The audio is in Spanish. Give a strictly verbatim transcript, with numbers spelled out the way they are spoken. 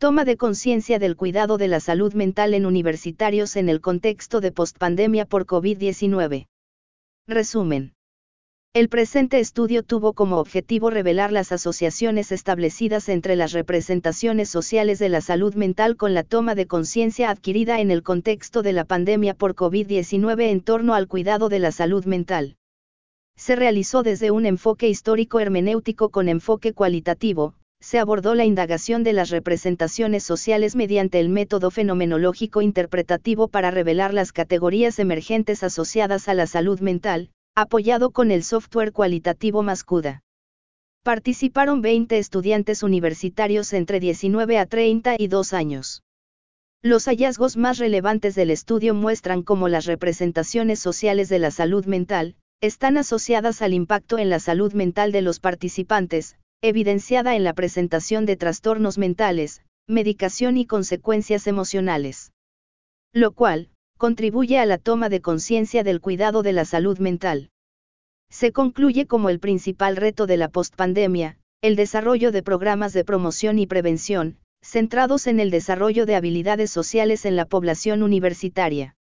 Toma de conciencia del cuidado de la salud mental en universitarios en el contexto de postpandemia por COVID diecinueve. Resumen. El presente estudio tuvo como objetivo revelar las asociaciones establecidas entre las representaciones sociales de la salud mental con la toma de conciencia adquirida en el contexto de la pandemia por COVID diecinueve en torno al cuidado de la salud mental. Se realizó desde un enfoque histórico hermenéutico con enfoque cualitativo. Se abordó la indagación de las representaciones sociales mediante el método fenomenológico interpretativo para revelar las categorías emergentes asociadas a la salud mental, apoyado con el software cualitativo Mascuda. Participaron veinte estudiantes universitarios entre diecinueve a treinta y dos años. Los hallazgos más relevantes del estudio muestran cómo las representaciones sociales de la salud mental están asociadas al impacto en la salud mental de los participantes, evidenciada en la presentación de trastornos mentales, medicación y consecuencias emocionales. Lo cual contribuye a la toma de conciencia del cuidado de la salud mental. Se concluye como el principal reto de la postpandemia, el desarrollo de programas de promoción y prevención, centrados en el desarrollo de habilidades sociales en la población universitaria.